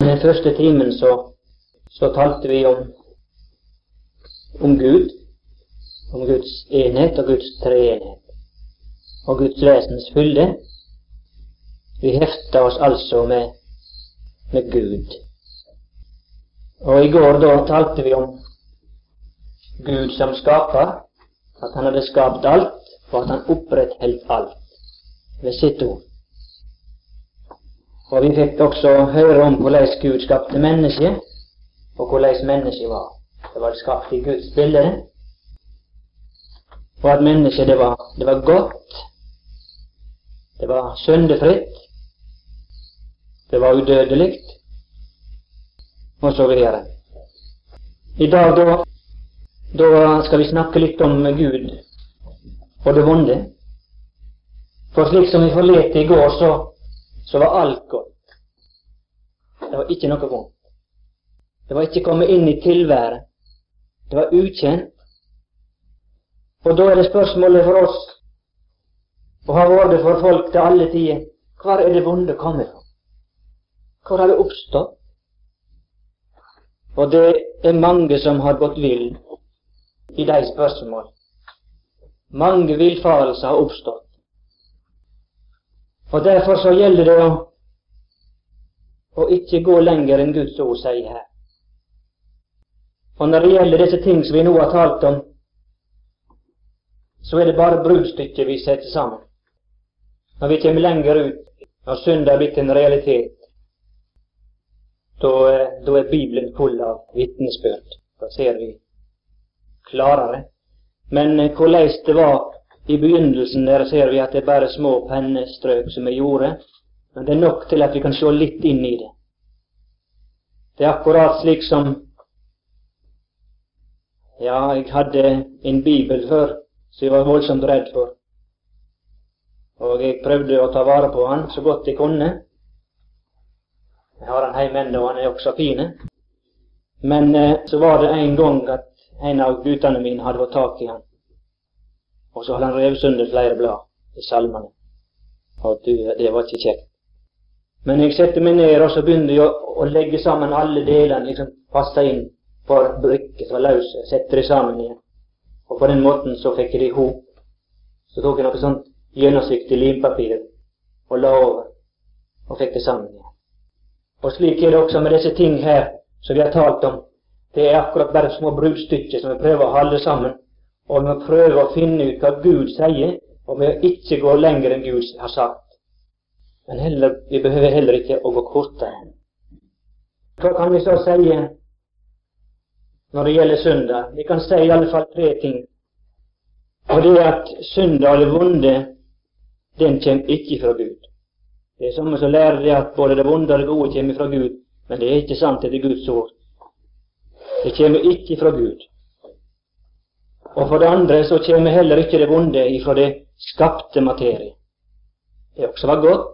den første timen så talte vi om Gud, om Guds enhet og Guds treenhet, og Guds vesens fylde. Vi hefta oss altså med Gud. Og i går da talte vi om Gud som skaper, at han hadde skapt alt, og at han opprettholdt alt ved sitt ord. Og vi fikk også høre om hvordan Gud skapte mennesket, og hvordan mennesket var. Det var skapt i Guds bilde, og at mennesket det var godt, det var syndefritt, det var udødelig, og så videre. I dag da skal vi snakke litt om Gud og det vonde. For slik som vi forlette i går, så var alt godt. Det var ikke noe vondt. Det var ikke kommet inn i tilværet. Det var ukjent. Og da er det spørsmålet for oss, og har vært det for folk til alle tider, hvor er det vonde kommet fra? Hvor har det oppstått? Og det er mange som har gått vill i de spørsmål. Mange villfarelser har oppstått. Og derfor så gjelder det å ikke gå lenger enn Guds ord sier her. Og når det gjelder disse ting som vi nå har talt om, så er det bare bruddstykker vi setter sammen. Når vi kommer lenger ut, og synd er blitt en realitet, da er Bibelen full av vitnesbyrd. Da ser vi klarere. Men hvordan det var i begynnelsen, der ser vi at det er bare små pennestrøk som er gjorde, men det er nok til at vi kan se litt inn i det. Det er akkurat slik som, jeg hadde en bibel før, så jeg var voldsomt redd for. Og jeg prøvde å ta vare på han så godt jeg kunne. Jeg har han hjemme ennå, og han er også fine. Men så var det en gang at en av guttene mine hadde fått tak i han. Og så hadde han revet under flere blad i salmene. Og det var ikke kjekt. Men jeg sette meg ned, og så begynte jeg å legge sammen alle delene, liksom passe inn på brikker som var løse, sette det sammen igjen. Og på den måten så fikk jeg det ihop. Så tok jeg noe sånt gjennomsiktig limpapir og la over, og fikk det sammen igjen. Og slik er det også med disse ting her som vi har talt om. Det er akkurat bare små bruddstykker som vi prøver å holde sammen. Og vi må prøve å finne ut hva Gud sier, og vi må ikke gå lenger enn Gud har sagt. Men vi behøver heller ikke å gå kortere. Hva kan vi så si når det gjelder synda? Vi kan si i alle fall 3 ting. Og det er at synda og det vonde, den kommer ikke fra Gud. Det er samme som lærer det at både det vonde og det gode kommer fra Gud, men det er ikke sant etter Guds ord. Det kommer ikke fra Gud. Og for det andre så kommer heller ikke det vonde ifra det skapte materie. Det også var godt.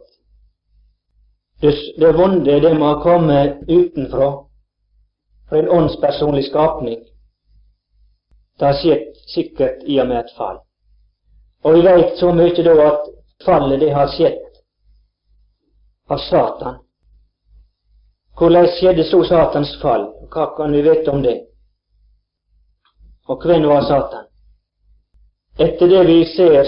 Det vonde, det må komme utenfra, fra en åndspersonlig skapning. Det har skjedd sikkert i og med et fall. Og vi vet så mye da at fallet det har skjedd av Satan. Hvordan skjedde så Satans fall? Hva kan vi vite om det? Og hvem var Satan? Etter det vi ser,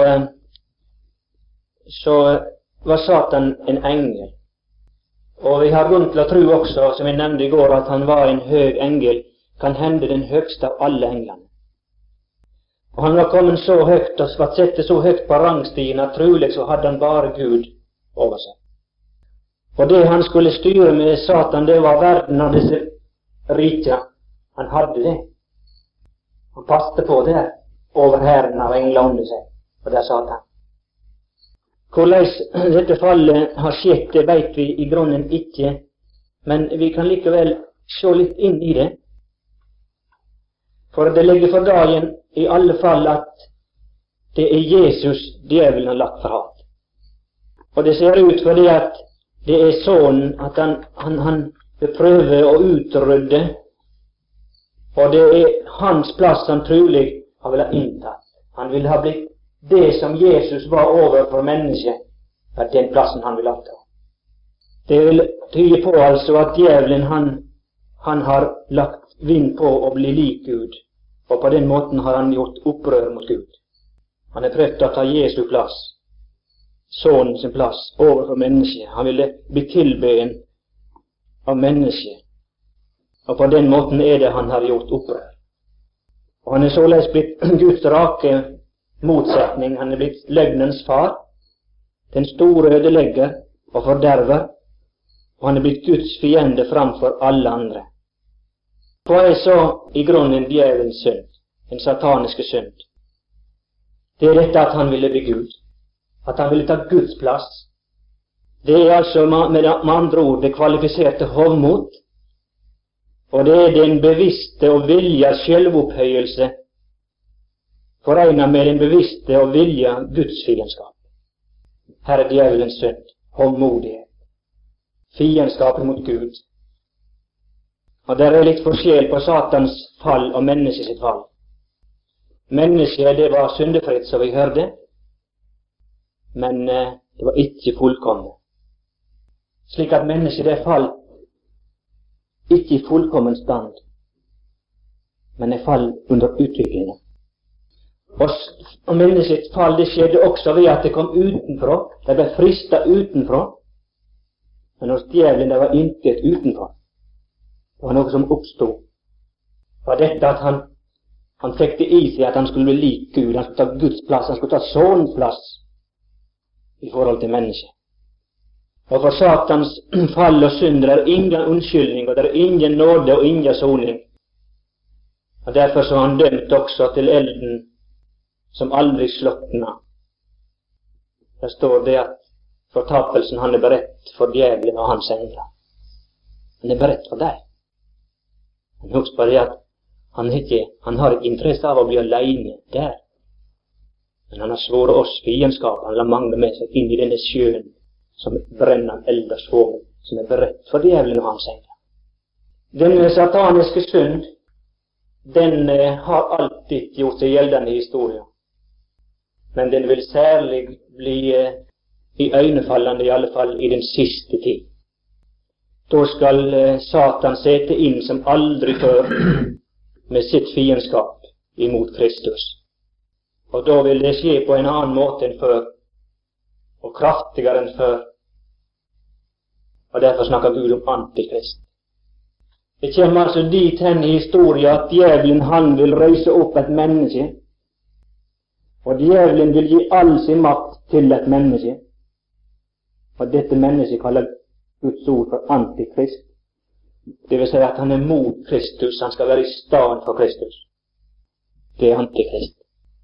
så var Satan en engel. Og vi har grunn til å tro også, som jeg nevnte i går, at han var en høg engel, kan hende den høgste av alle englene. Og han var kommet så høgt og var sett så høgt på rangstigen at trolig så hadde han bare Gud over seg. Og det han skulle styre med Satan, det var verden av disse rike. Han hadde det. Han passte på det over hæren av engler under seg, og der satt han. Hvordan dette fallet har skjedd, det vet vi i grunnen ikke, men vi kan likevel se litt inn i det. For det ligger for dagen i alle fall at det er Jesus djevelen har lagt for hat. Og det ser ut fordi at det er sånn at han prøver å utrydde, og det er hans plass han trolig har vil ha inntatt. Han vil ha blitt det som Jesus var over for mennesket, at den plassen han vil ha ta. Det vil tyde på altså at djevelen han har lagt vind på å bli lik Gud, og på den måten har han gjort opprør mot Gud. Han har prøvd å ta Jesu plass, Sønnen sin plass, overfor mennesket. Han ville bli tilbeden av mennesket, og på den måten er det han har gjort opprør. Og han er således blitt Guds rake motsetning. Han er blitt løgnens far, den store ødelegger og forderver, og han er blitt Guds fiende framfor alle andre. Hva er så i grunnen djevelens synd, den sataniske synd? Det er dette at han ville bli Gud, at han ville ta Guds plass. Det er altså med andre ord det kvalifiserte hovmot, og det er den bevisste og vilja selvopphøyelse forenet med den bevisste og vilja Guds fiendskap. Her er djevelens synd, hovmodighet, fiendskapet mot Gud. Og det er litt forskjell på Satans fall og menneskets fall. Mennesket, det var syndefritt, som vi hørte, men det var ikke fullkomne. Slik at mennesket det fall ikke i fullkommen stand, men det fall under utviklingen. Og menneskets fall det skjedde også ved at det kom utenfra. Det ble fristet utenfra. Men hos djevelen det var intet utenfor. Det var noe som oppstod. Det var dette at han fikk det i seg at han skulle bli lik Gud. Han skulle ta Guds plass, han skulle ta Sønnens plass i forhold til mennesket. Og for Satans fall og synd det er ingen unnskyldning, og det er ingen nåde og ingen soning. Og derfor så han dømt også til elden som aldri slukna. Der står det at fortapelsen han er beredt for djevelen og hans engler. Han er beredt for deg. Men husk på det at han har ikke interesse av å bli alene der. Men han har svoret oss fiendskap. Han la mange med seg inn i denne sjøen som brenner eld og svovel, som er beredt for djevelen og hans engler. Denne sataniske synd, den har alltid gjort seg gjeldende i historien. Men den vil særlig bli iøynefallende, i alle fall i den siste tid. Da skal Satan sette inn som aldri før med sitt fiendskap imot Kristus. Og da vil det skje på en annen måte enn før, og kraftigere enn før. Og derfor snakker Gud om antikrist. Det kommer altså dit hen i historien at djevelen han vil røyse opp et menneske, og djevelen vil gi all sin makt til et menneske. Og dette mennesket kaller Guds ord for antikrist. Det vil si at han er mot Kristus, han skal være i stedet for Kristus. Det er antikrist.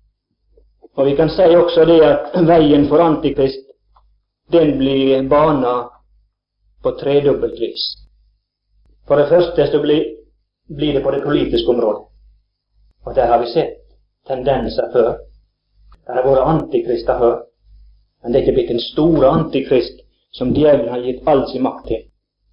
Og vi kan si også det at veien for antikrist, den blir bana på tredobbelt vis. For det første så blir det på det politiske området. Og der har vi sett tendenser før. Der har vært antikrister før. Men det er ikke blitt en store antikrist som djevelen har gitt all sin makt til.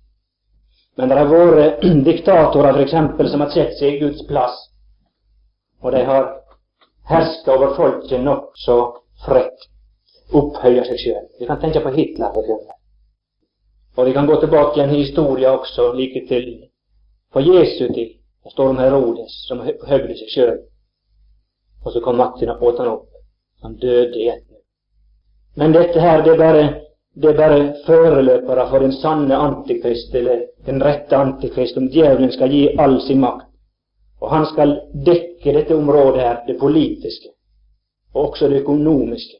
Men det har vært diktatorer for eksempel som har sett seg i Guds plass, og de har hersket over folket nok så frekt, opphøyer seg selv. Vi kan tenke på Hitler for eksempel. Og vi kan gå tilbake i en historie også like til på Jesu tid. Det står om Herodes som høgde seg selv, og så kom makten og åt han opp. Han døde i ett. Men dette her, det er bare føreløpere for den sanne antikrist, eller den rette antikrist, om djevelen skal gi all sin makt. Og han skal dekke dette området her, det politiske, og også det økonomiske.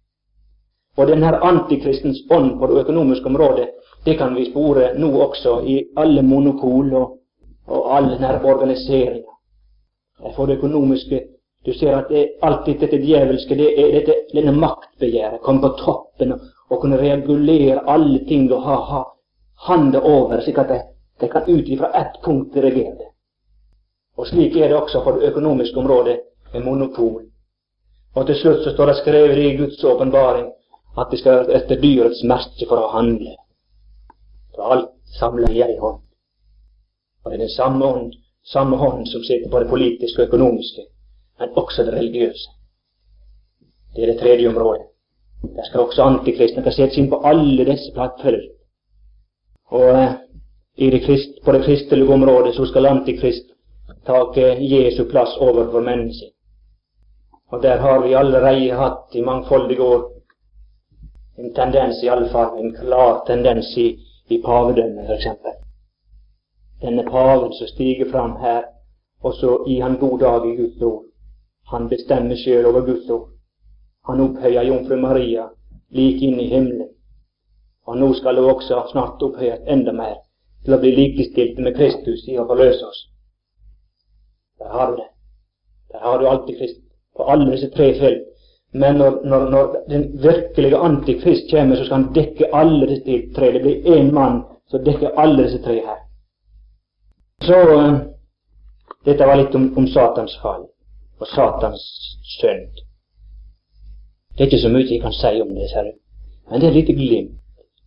Og denne antikristens ånd på det økonomiske området, det kan vi spore nå også i alle monopol og all denne organiseringen. For det økonomiske, du ser at det er alltid dette djevelske, det er denne maktbegjæret, komme på toppen og kunne regulere alle ting og ha handa over, slik at de kan ut fra ett punkt dirigere det. Og slik er det også på det økonomiske området med monopol. Og til slutt så står det skrevet i Guds åpenbaring at de skal etter dyrets merke for å handle. For alt samler i en hånd. Og det er den samme hånd som sitter på det politiske og økonomiske, men også det religiøse. Det er det tredje området. Der skal også antikristene kan sette inn på alle disse plattfelt. Og på det kristelige området så skal Antikrist take Jesu plass overfor mennesket. Og der har vi allerede hatt i mangfoldige år en tendens, i alle fall en klar tendens i pavedømmet, for eksempel. Denne paven som stiger fram her, og så gir han god dag i Guds ord. Han bestemmer selv over Guds ord. Han opphøyer Jomfru Maria like inn i himmelen. Og nå skal hun også snart opphøyes enda mer til å bli likestilt med Kristus i å forløse oss. Der har du det. Der har du Antikrist på alle disse tre felt. Men når den virkelige Antikrist kommer, så skal han dekke alle disse tre. Det blir en mann som dekker alle disse tre her. Så dette var litt om Satans fall og Satans synd. Det er ikke så mye jeg kan si om det, ser du. Men det er litt glimt.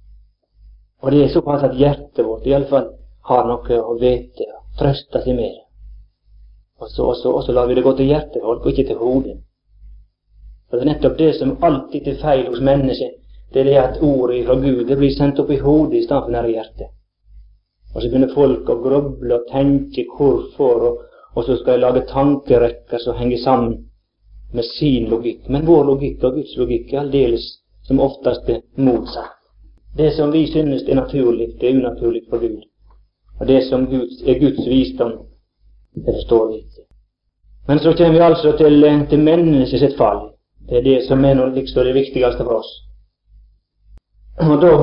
Og det er såpass at hjertet vårt i alle fall har noe å vite og trøste seg med det. Og så lar vi det gå til hjertet folk, og ikke til hodet. For det er nettopp det som alltid er feil hos mennesket. Det er det at ordet fra Gud det blir sendt opp i hodet i stedet for nær i hjertet. Og så begynner folk å gruble og tenke hvorfor, og så skal de lage tankerekker som henger sammen med sin logikk. Men vår logikk og Guds logikk er aldeles som oftest motsatt. Det som vi synes er naturlig, det er unaturlig for Gud. Og det som er Guds visdom, det forstår vi ikke. Men så kommer vi altså til menneskets fall. Det er det som er liksom det viktigste for oss. Og da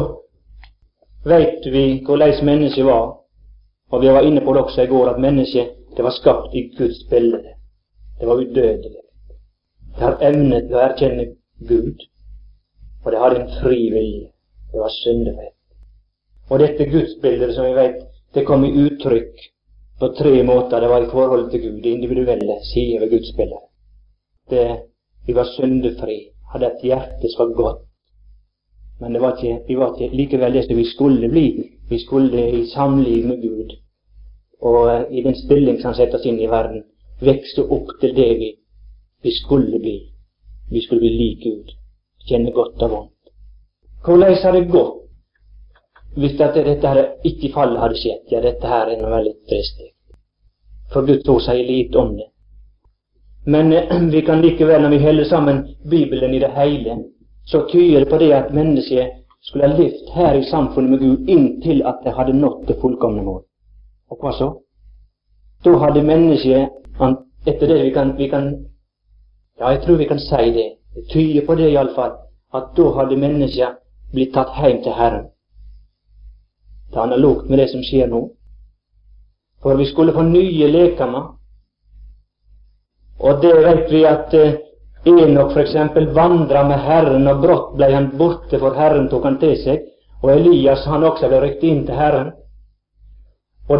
vet vi hvordan mennesket var. Og vi var inne på det også i går, at mennesket det var skapt i Guds bilde. Det var udødelig. Det har evnet til å erkjenne Gud, og det har en fri vilje. Det var syndefritt. Og dette gudsbildet, som vi vet, det kom i uttrykk på tre måter. Det var i forhold til Gud, det individuelle sider ved gudsbildet. Vi var syndefri, hadde et hjerte som var godt. Men vi var ikke likevel det som vi skulle bli. Vi skulle i samliv med Gud, og i den stilling som han setter oss inn i verden, vekste opp til det vi skulle bli. Vi skulle bli lik Gud, kjenne godt og vondt. Hvordan har det gått hvis dette her ikke fallet hadde skjedd? Ja, dette her er noe veldig trist. For Guds ord sier lite om det. Men vi kan likevel, når vi holder sammen Bibelen i det hele, så tyder det på det at mennesket skulle ha levd her i samfunnet med Gud inntil at det hadde nådd det fullkomne mål. Og hva så? Da hadde mennesket, etter det vi kan ja, jeg tror vi kan si det. Det tyder på det i alle fall, at da hadde mennesket blitt tatt hjem til Herren. Det er analogt med det som skjer nå. For vi skulle få nye lekemer. Og det vet vi at Enok for eksempel vandret med Herren, og brått ble han borte, for Herren tok han til seg. Og Elias han også ble rykket inn til Herren. Og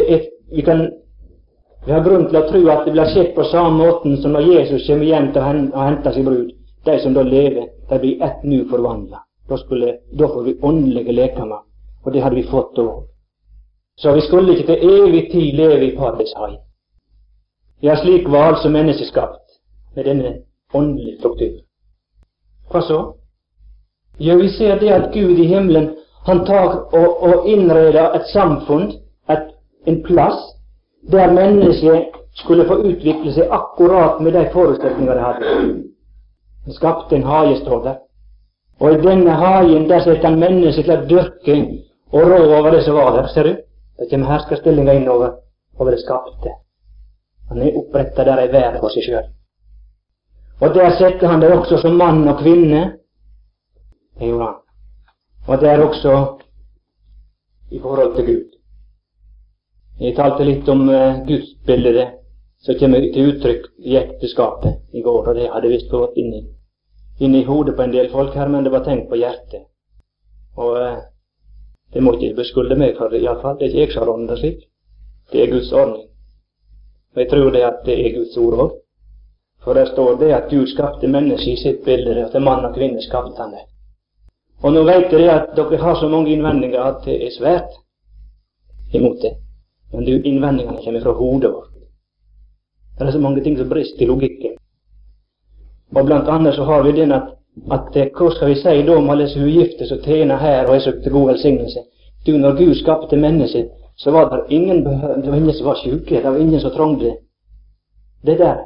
vi har grunn til å tro at det blir skjedd på samme måten som når Jesus kommer hjem til å hente sin brud. De som da lever, de blir ett nu forvandlet. Da får vi åndelige lekemer, og det hadde vi fått da. Så vi skulle ikke til evig tid leve i paradishai. Ja, slik var altså mennesket skapt, med denne åndelige struktur. Hva så? Ja, vi ser det at Gud i himmelen, han tar og innreder et samfunn, en plass, der mennesket skulle få utvikle seg akkurat med de forutsetninger det hadde. Han skapte en hage, står der. Og i denne hagen, der setter han mennesket til å dyrke og rå over det som var der, ser du? Det kommer herskerstillinga innover det skapte. Han er opprettet der i verden for seg selv. Og der setter han det også som mann og kvinne. Det gjorde han. Og det er også i forhold til Gud. Jeg talte litt om gudsbildet som kommer til uttrykk i ekteskapet i går, og det hadde visst gått inn i hodet på en del folk her, men det var tenkt på hjertet. Og det må ikke beskylde meg for det, i alle fall. Det er ikke jeg som har ordnet slik. Det er Guds ordning. Og jeg tror det at det er Guds ord også. For der står det at Gud skapte mennesket i sitt bilde, og til mann og kvinne skapte han det. Og nå vet dere at dere har så mange innvendinger at det er svært imot det. Men det er jo innvendingene kommer fra hodet vårt. Det er så mange ting som brister i logikken. Og blant annet så har vi den at hva skal vi si da om alle som ugifte som tjener her og er så til god velsignelse? Når Gud skapte mennesket, så var det ingen som var syke, det var ingen som trengte det der.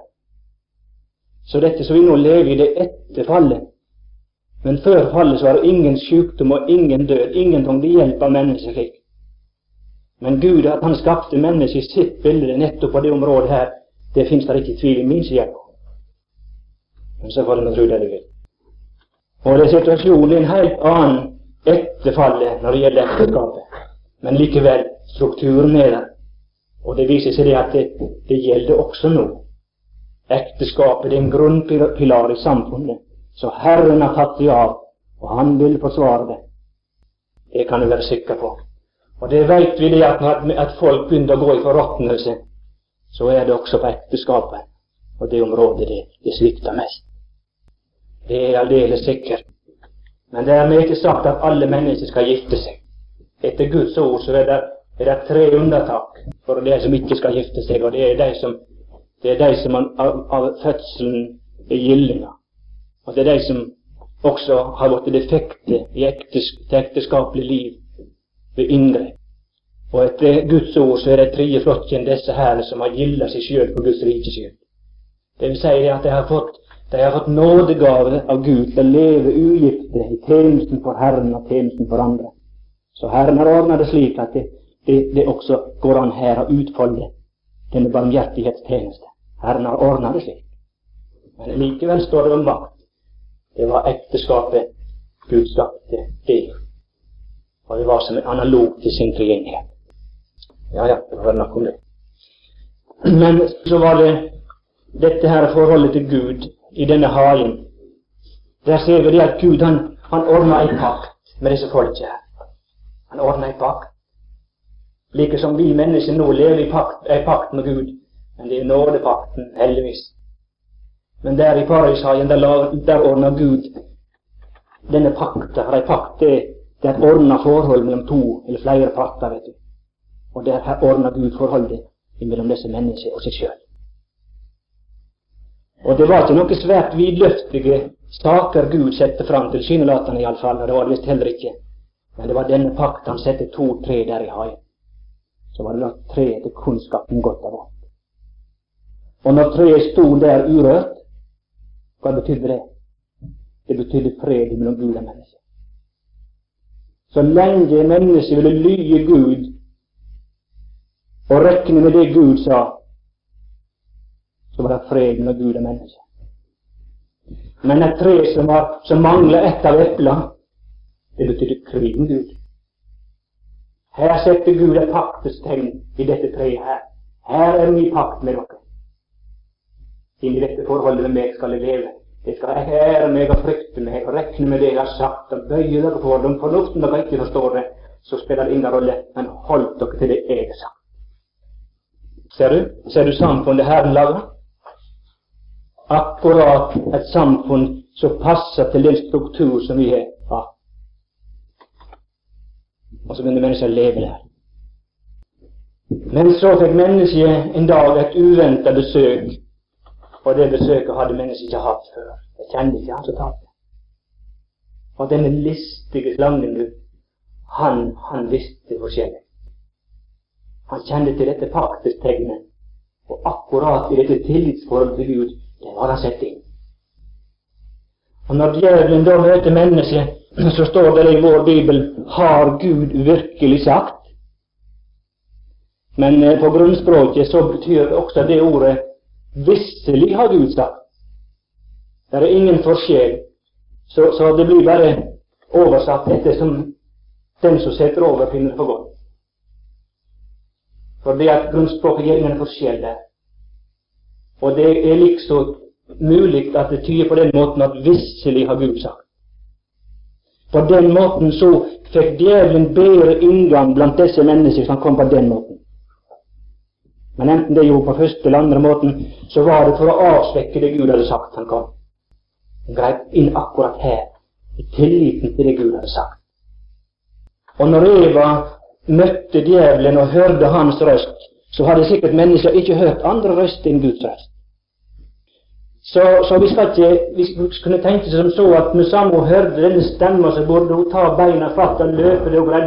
Så dette som vi nå lever i, det etter fallet. Men før fallet så var det ingen sykdom og ingen død, ingen trengte hjelp av mennesket slik. Men Gud, at han skapte mennesket i sitt bilde nettopp på det området her, det finnes det ikke tvil i min side. Men så får det tro det du vil. Og det er situasjonen en helt annen etter fallet når det gjelder ekteskapet. Men likevel, strukturen er der. Og det viser seg det at det gjelder også nå. Ekteskapet er en grunnpilar i samfunnet. Så Herren har tatt det av, og han vil forsvare det. Det kan du være sikker på. Og det vet vi det at folk begynner å gå i forråtnelse, så er det også på ekteskapet. Og det området det svikter mest. Det er aldeles sikkert. Men det er ikke sagt at alle mennesker skal gifte seg. Etter Guds ord så er det 3 unntak for de som ikke skal gifte seg, og det er de som av fødselen er gillinger. Og det er de som også har vært defekte i ekteskapelig liv ved inngrep. Og etter Guds ord så er det 3 flokken disse her som har gildet seg selv på Guds rikes skyld. Det vil si at de har fått nådegave av Gud til å leve ugifte i tjenesten for Herren og tjenesten for andre. Så Herren har ordnet det slik at det også går an her å utfolde denne barmhjertighetstjeneste. Herren har ordnet det slik. Men likevel står det om makt. Det var ekteskapet Gud skapte det. Og det var som en analog til sin treenighet. Ja, det var nok om det. Men så var det dette her forholdet til Gud i denne hagen. Der ser vi det at Gud, han ordnet en pakt med disse folket her. Han ordnet en pakt. Like som vi mennesker nå lever i pakt med Gud. Men det er nådepakten, heldigvis. Men der i Paradishagen, der ordner Gud denne pakta. For en pakt, det er et ordnet forhold mellom 2 eller flere parter, vet du. Og der ordner Gud forholdet mellom disse mennesker og seg selv. Og det var ikke noen svært vidløftige saker Gud sette fram til synelaterne i alle fall, og det var det visst heller ikke. Men det var denne pakt han sette 2 tre der i hagen. Så var det lagt 3 til kunnskapen godt av alt. Og når 3 stod der urørt, hva betydde det? Det betydde fred mellom Gud og menneske. Så lenge mennesket ville lyge Gud og rekne med det Gud sa, så var det fred mellom Gud og menneske. Men et tre som mangler ett av eplene, det betydde krig med Gud. Her setter Gud et paktestegn i dette treet her. Her er min pakt med dere. Inn i dette forholdet med meg skal jeg leve. Jeg skal ære meg og frykte meg og rekne med det jeg har sagt, og bøye dere for dem. Fornuften dere ikke forstår det, så spiller det ingen rolle, men hold dere til det jeg har sagt. Ser du samfunnet Herren lager? Akkurat et samfunn som passer til den struktur som vi har. Ja. Og så begynner mennesker å leve der. Men så fikk mennesket en dag et uventet besøk, og det besøket hadde mennesket ikke hatt før. Jeg kjente ikke han som talte. Og denne listige slangen, han visste forskjellig. Han kjente til dette paktestegnet, og akkurat i dette tillitsforholdet til Gud, det var han sett inn. Og når djevelen da møter mennesket, så står det i vår Bibel, har Gud virkelig sagt? Men på grunnspråket så betyr også det ordet, visselig har Gud sagt. Det er ingen forskjell, så det blir bare oversatt etter som den som setter over finner for godt. For det at grunnspråket gir ingen forskjell der. Og det er liksom mulig at det tyder på den måten at visselig har Gud sagt. På den måten så fikk djevelen bedre inngang blant disse mennesker som kom på den måten. Men enten det gjorde på første eller andre måten, så var det for å avsvekke det Gud hadde sagt han kom. Han grep inn akkurat her, i tilliten til det Gud hadde sagt. Og når Eva møtte djevelen og hørte hans røst, så hadde sikkert mennesker ikke hørt andre røst enn Guds røst. Så vi kunne tenke seg som så at når Samuel hørte denne stemmen, så burde hun ta beina fatt og løpe det og redde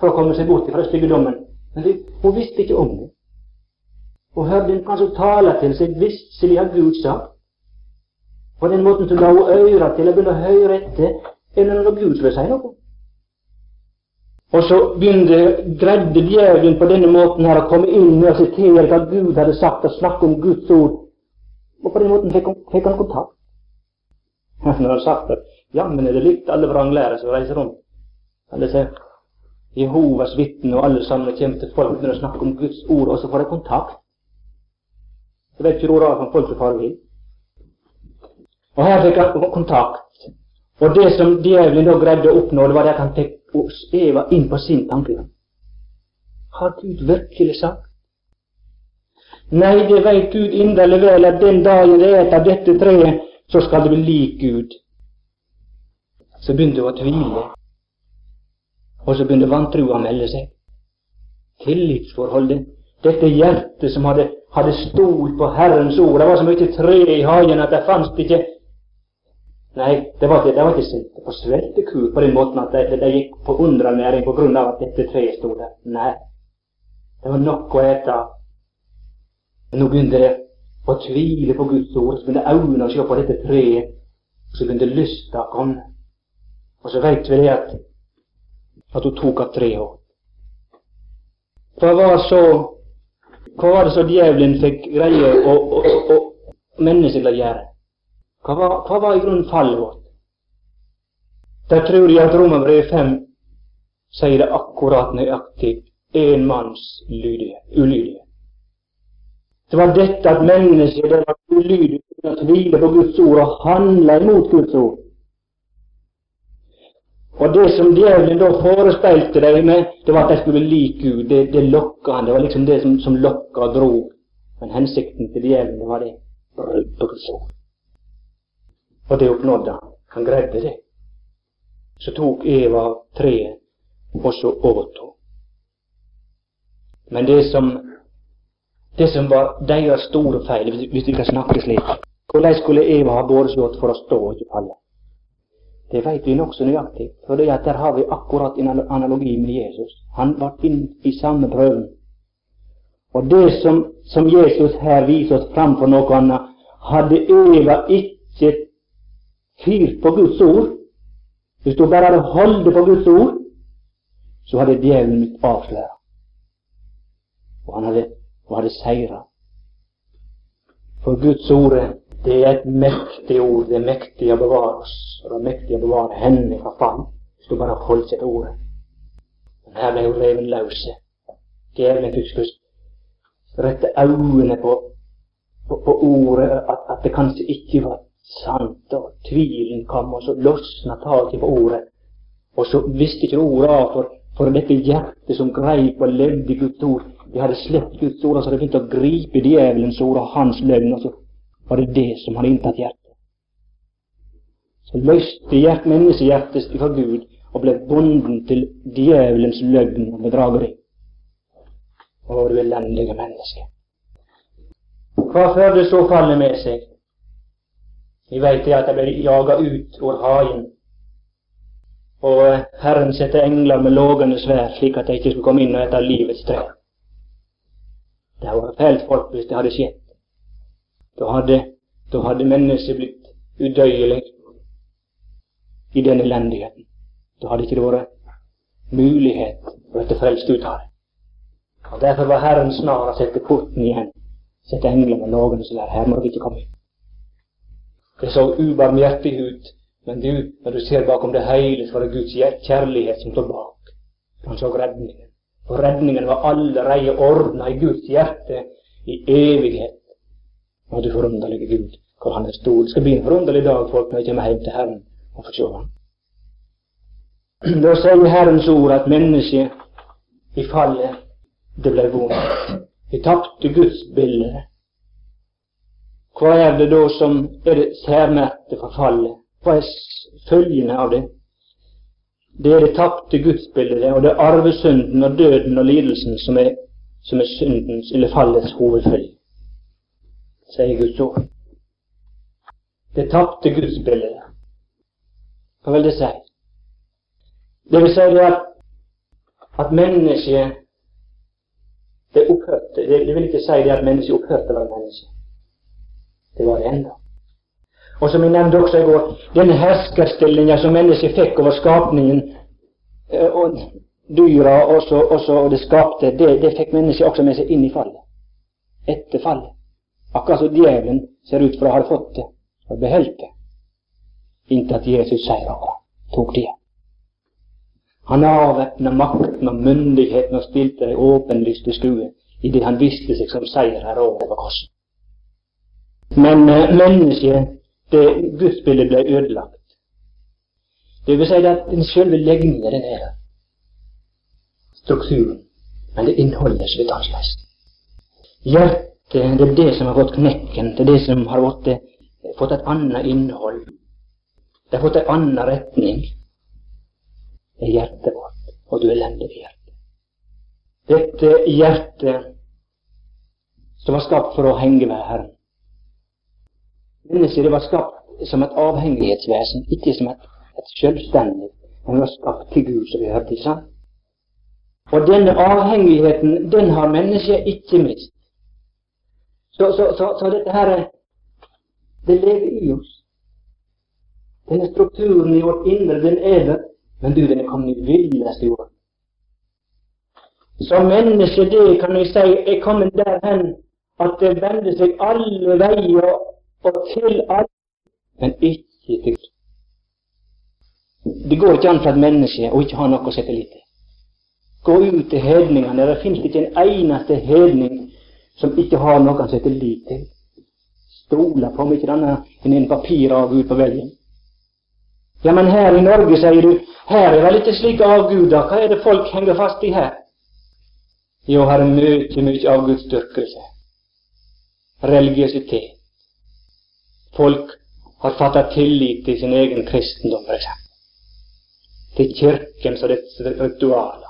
for å komme seg bort fra styggedommen. Men hun visste ikke om det. Hun hørte kanskje tale til seg visselig av Gud sagt. På den måten så la hun øra til å begynne å høre etter, eller når Gud skulle si noe. Og så greide djevelen på denne måten her å komme inn med å sitere hva Gud hadde sagt, og snakke om Guds ord. Og på den måten fikk han kontakt. Når han hadde sagt at jammen er det likt alle vranglærer som reiser rundt. Alle sier Jehovas vitner og alle sammen kommer til folk når de snakker om Guds ord, og så får de kontakt. Så vet ikke ord av folk som farer vil. Og her fikk han kontakt. Og det som djevelen da greide å oppnå, det var det at han fikk Eva inn på sin tanke. Har Gud virkelig sagt? Nei, det vet Gud inderlig vel at den dagen det er av dette treet, så skal det bli lik Gud. Så begynte hun å tvile. Og så begynte vantrua å melde seg. Tillitsforholdet. Dette hjertet som hadde stått på Herrens ord. Det var så mye tre i hagen at det fanns ikke. Nei, det var ikke sett på sveltekur på den måten at det gikk på underernæring på grunn av at dette treet stod der. Nei, det var nok å ete. Men nå begynte det å tvile på Guds ord, så begynte øynene å se på dette treet, og så begynte lysta å komme. Og så vet vi det at hun tok av treet. Hva var det så djevelen fikk greie å menneskelig gjøre? Hva var i grunnen fallet vårt? Der tror jeg at Romerbrevet 5 sier det akkurat nøyaktig en manns ulydighet. Det var dette at mennesket det var ulydig til å tvile på Guds ord og handle imot Guds ord. Og det som djevelen da forespeilte deg med, det var at de skulle bli lik Gud. Det lokka han. Det var liksom det som lokka og drog. Men hensikten til djevelen, det var det brudd på Guds ord. Og det oppnådde han. Han greide det. Så tok Eva treet, og så åt hun. Men det som var deres store feil, hvis vi kan snakke slik, hvordan skulle Eva ha båret for å stå og ikke falle? Det vet vi nok så nøyaktig, for det at der har vi akkurat en analogi med Jesus. Han var inn i samme prøven. Og det som Jesus her viser oss fram for noe annet, hadde Eva ikke fyrt på Guds ord, hvis du bare hadde holdt på Guds ord, så hadde djevelen blitt avsløret. Og han hadde seiret. For Guds ord, det er et mektig ord, det er mektig å bevare oss, og det er mektig å bevare henne fra fall, hvis du bare holdt seg til ordet. Men her ble hun reven løse. Djevelen fikk rette øynene på ordet, at det kanskje ikke var sant, og tvilen kom, og så løsna taket på ordet, og så visste ikke ordet av for dette hjertet som greip og levde i Guds ord. De hadde slept Guds ord, og så hadde begynt å gripe djevelens ord og hans løgn, og så var det som hadde inntatt hjertet. Så løste menneskehjertet fra Gud og ble bonden til djevelens løgn og bedrageri. Og du elendige menneske. Hva førte så fallet med seg? Vi vet det at de ble jaget ut over hagen, og Herren sette engler med lågende sverd, slik at de ikke skulle komme inn og ete livets tre. Det var fælt folk hvis det hadde skjedd. Da hadde mennesket blitt udøyelig i den elendigheten. Da hadde ikke det vært mulighet for å bli frelst ut av det. Og derfor var Herren snar å sette porten igjen, sette engler med lågende sverd. Her må dere ikke komme inn. Det så ubarmhjertig ut, men når du ser bakom det hele, så var det Guds kjærlighet som stod bak. Han så redningen. Og redningen var allerede ordnet i Guds hjerte i evighet. Og du forunderlige Gud, hvor han er stor. Det skal bli en forunderlig dag, folk, når jeg kommer hjem til Herren og får se ham. Da sier Herrens ord at mennesket i fallet, det ble vondt. De tapte Guds bilde. Hva er det da som er det særmerkte for fallet? Hva er følgene av det? Det er det tapte gudsbildet, og det er arvesynden og døden og lidelsen som er syndens eller fallets hovedfølge, sier Guds ord. Det tapte gudsbildet. Hva vil det si? Det vil si at at mennesket det opphørte. Det vil ikke si det at mennesket opphørte å være menneske. Det var det enda. Og som jeg nevnte også i går, denne herskerstillingen som mennesket fikk over skapningen, og dyra og det skapte, det fikk mennesket også med seg inn i fallet. Etter fallet. Akkurat så djevelen ser ut for å ha fått det og beholdt det. Inntil at Jesus sier over, tok det. Han avvæpna makten og myndigheten og stilte det åpenlyst til skue i det han visste seg som seierherre over korset. Men mennesket, det gudsbildet ble ødelagt. Det vil si at den selve legningen, den er strukturen, men det innholdet er litt annerledes. Hjertet, det er det som har fått knekken, det er det som har fått et annet innhold. Det har fått en annen retning. Det er hjertet vårt, og du elendige hjerte. Dette hjertet som var skapt for å henge ved Herren. Mennesket var skapt som et avhengighetsvesen, ikke som et selvstendig, men var skapt til Gud, som vi hørte, ikke sant? Og denne avhengigheten, den har mennesket ikke mist. Så dette her, det lever i oss. Denne strukturen i vårt indre, den er der, men den er kommet i villeste jord. Så mennesket, det kan vi si, er kommet derhen at det vender seg alle veier og til alt, men ikke til Gud. Det går ikke an for et menneske å ikke ha noe å sette litt til. Gå ut til hedningene, det finnes ikke en eneste hedning som ikke har noe å sette litt til. Stoler på om ikke denne en papir av Gud på velgen. Ja, men her i Norge, sier du, her er vel ikke slike avguder. Hva er det folk henger fast i her? Jo, her er mye avgudsdyrkelse. Religiøsitet. Folk har fattet tillit til sin egen kristendom, for eksempel. Til kirken og dets ritualer.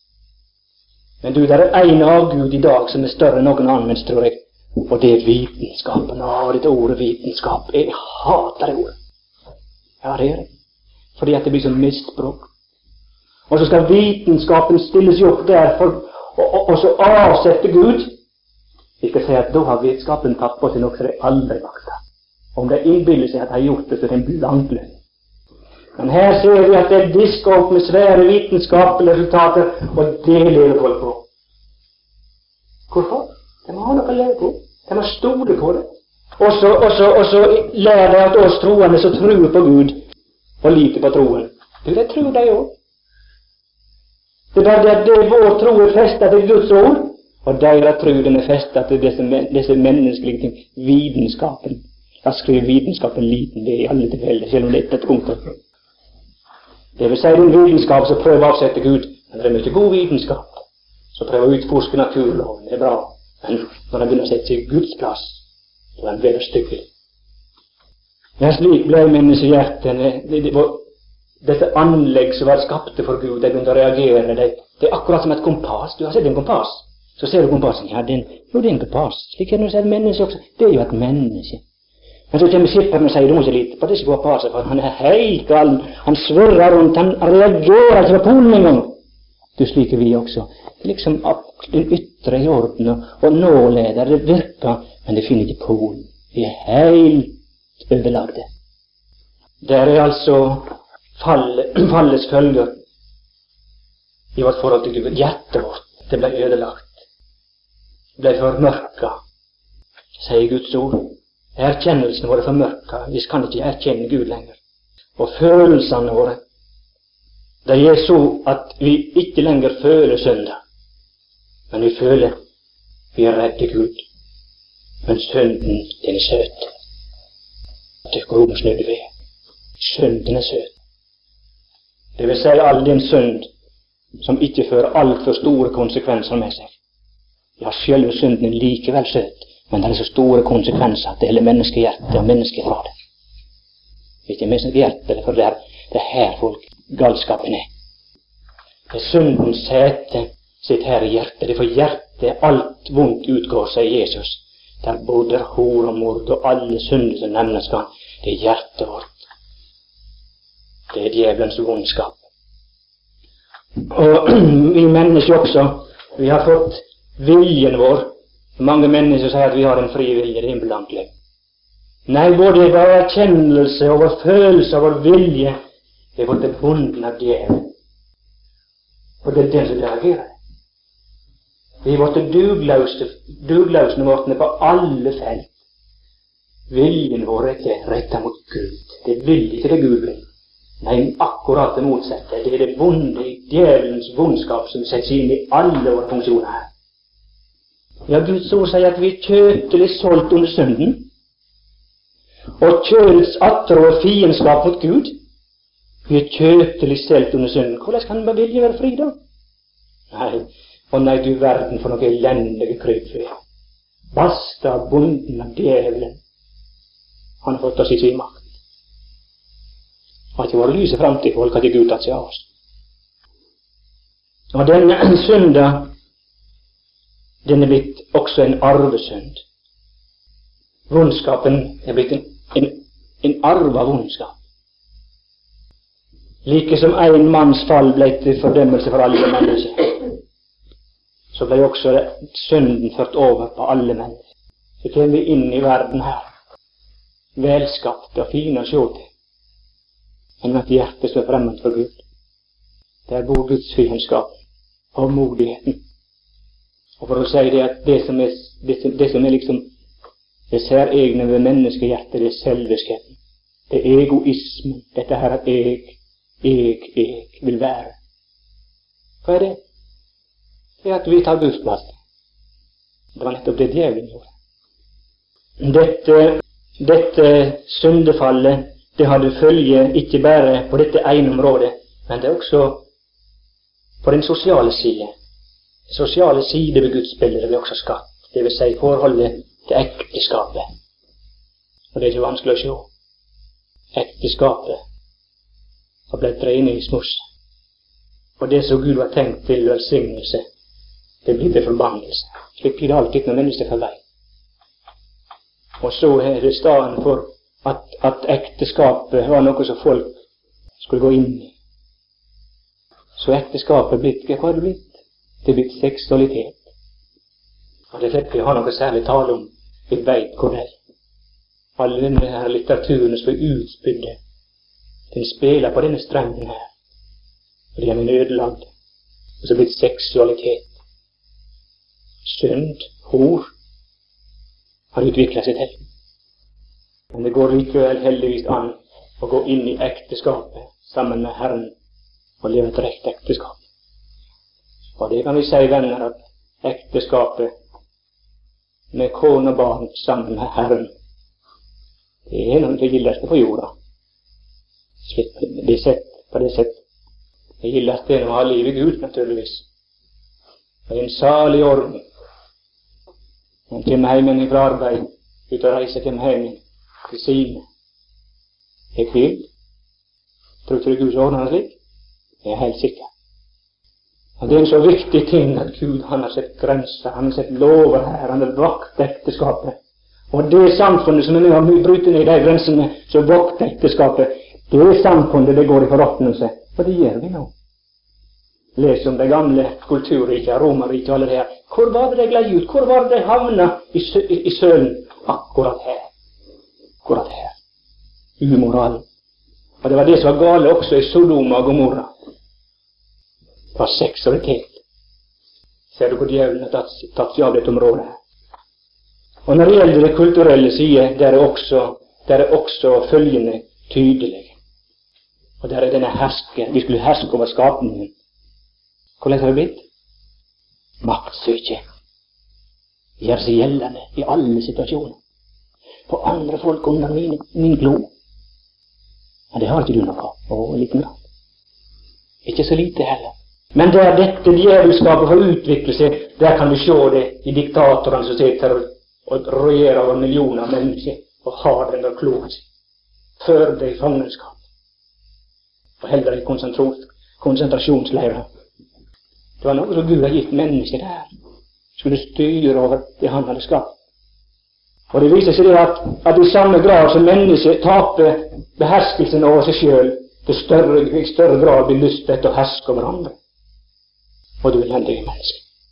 Men du, det er en avgud i dag som er større enn noen annen, tror jeg. Og det er vitenskapen. Dette ordet vitenskap. Jeg hater det ordet. Ja, det gjør jeg. Fordi at det blir så misbruk. Og så skal vitenskapen stilles opp der og så avsette Gud. Vi skal si at da har vitenskapen tatt på seg noe som de aldri makter. Om de innbiller seg at de har gjort det, så er det en blank løgn. Men her ser vi at det er diska opp med svære vitenskapelige resultater, og det lever folk på. Hvorfor? De må ha noe å leve på. De må stole på det. Og så lærer de at oss troende så tror på Gud, og lite på troen. Du, det tror de også. Det er bare det at det vår tro er festet til Guds ord, og deres tro den er festet til disse menneskelige ting. Vitenskapen. Da skriver vitenskapen liten, det er i alle tilfeller, selv om det er et punkt. Det vil si den vitenskap som prøver å avsette Gud, men det er mye god vitenskap. Så prøver å utforske naturloven, det er bra. Men når den begynner å sette seg i Guds plass, så er den bedre styggelig. Ja, slik ble menneskehjertet. Dette anlegg som var skapte for Gud, de begynte å reagere. Det er akkurat som et kompass. Du har sett en kompass. Så ser du kompassen. Ja, det er en kompass. Slik er det når du ser et menneske også. Det er jo et menneske. Men så kommer skipperen og sier, du må ikke lite på disse kompasset, for han er helt gal. Han svirrer rundt, han reagerer ikke på polen en gang. Du, slik er vi også. Det er liksom den ytre i orden, og nåleder, det virker, men det finner ikke polen. Vi er helt ødelagte. Der er altså fallets følger i vårt forhold til Gud. Hjertet vårt, det ble ødelagt. Det ble formørka, sier Guds ord. Erkjennelsen vår er formørka. Vi kan ikke erkjenne Gud lenger. Og følelsene våre, det er så at vi ikke lenger føler synder, men vi føler vi er redde Gud. Men synden, den er søt. Det går om snødde ved. Synden er søt. Det vil si all den synd som ikke fører alt for store konsekvenser med seg. Ja, selve synden er likevel søt, men det er så store konsekvenser at det gjelder menneskehjertet og mennesket fra det. Ikke menneskehjertet, for det er her folk galskapen er. Det er syndens sete sitt her i hjertet. Det er for hjertet alt vondt utgår, sier Jesus. Der både hor og mord og alle synder som nevnes kan. Det er hjertet vårt. Det er djevelens vondskap. Og vi mennesker også, vi har fått viljen vår. Mange mennesker sier at vi har en fri vilje, det er innbelankelig. Nei, både vår erkjennelse og vår følelse og vår vilje er blitt bunden av djevelen. Og det er den som reagerer. Vi er blitt dugløsne vortne på alle felt. Viljen vår er ikke rettet mot Gud. Det vil ikke det Gud vil. Nei, akkurat det motsatte. Det er det vonde i djevelens vondskap som settes inn i alle våre funksjoner her. Ja, Guds ord sier at vi er kjøtelig solgt under synden, og kjødets atter og fiendskap mot Gud. Vi er kjøtelig solgt under synden. Hvordan kan man vilje være fri da? Nei, du verden for noe elendige kryp. Basta bunden av djevelen. Han har fått oss i sin makt. Har ikke vært lyset frem til folk, har ikke Gud tatt seg av oss. Og denne synda, den er blitt også en arvesynd. Vondskapen er blitt en arva vondskap. Like som en manns fall ble til fordømmelse for alle mennesker, så ble også synden ført over på alle mennesker. Så kommer vi inn i verden her, velskapt og fin å se til, men med et hjerte som er fremmed for Gud. Der bor Guds fiendskap og modigheten. Og for å si det at det som er liksom det særegne ved menneskehjertet, det er selviskheten. Det er egoismen. Dette her at jeg vil være. Hva er det? Det er at vi tar Guds plass. Det var nettopp det djevelen gjorde. Dette syndefallet, det hadde følge ikke bare på dette ene området, men det er også på den sosiale side. Den sosiale side ved Guds bilde blir også skapt. Det vil si forholdet til ekteskapet. Og det er ikke vanskelig å se. Ekteskapet har blitt drevet i smuss. Og det som Gud har tenkt til velsignelse, det blir til forbannelse. Slik blir det alltid når mennesker får vei. Og så er det stedet for at ekteskapet var noe som folk skulle gå inn i. Så ekteskapet blitt, hva har det blitt? Det er blitt seksualitet. Og det fikk vi ha noe særlig tale om. Vi vet hvor det er. Alle denne her litteraturen som er utspydde, den spiller på denne strengen her. Og det er en ødelagd. Og så er det blitt seksualitet. Synd, hor, har utviklet seg til. Men det går likevel heldigvis an å gå inn i ekteskapet sammen med Herren og leve et rett ekteskap. Og det kan vi si, venner, at ekteskapet med kone og barn sammen med Herren, det er noe av det gildeste på jorda. Det er sett på det sett. Det gildeste er å ha livet Gud, naturligvis. Det er en salig orden. Man kommer hjem fra arbeid, ut og reiser, kommer hjem til sine. Jeg vil. Tror ikke Gud så ordner det slik? Jeg er helt sikker. Og det er en så viktig ting at Gud, han har sett grenser, han har sett lover her, han har vakt ekteskapet. Og det samfunnet som er med å bryte ned de grensene, så vakt ekteskapet, det samfunnet det går i forråtnelse. Og det gjør vi nå. Les om det gamle kulturriket, Romerriket og alle det her. Hvor var det de gled ut? Hvor var det de havna i sølen? Akkurat her. Akkurat her. Umoral. Og det var det som var gale også i Sodoma og Gomorra. Det var seksualitet. Ser du hvor djevelen har tatt seg av dette området her. Og når det gjelder det kulturelle side, der er også følgende tydelig. Og der er denne herske. Vi skulle herske over skapningen. Hvordan har det blitt? Maktsøke. Gjør seg gjeldende i alle situasjoner. På andre folk under min blod. Men det har ikke du noe av. Liten grad. Ikke så lite heller. Men der dette djevelskapet får utvikle seg, der kan vi se det i diktatorene som sitter og regjerer over millioner av mennesker og har den der kloet seg. Før det i fangenskap. Og heller i konsentrasjonsleirer. Det var noe som Gud har gitt mennesker der. Skulle styre over det han hadde skapt. Og det viser seg det at i samme grad som mennesket taper beherskelsen over seg selv, i større grad blir lyst etter å herske over andre. og du elendige menneske.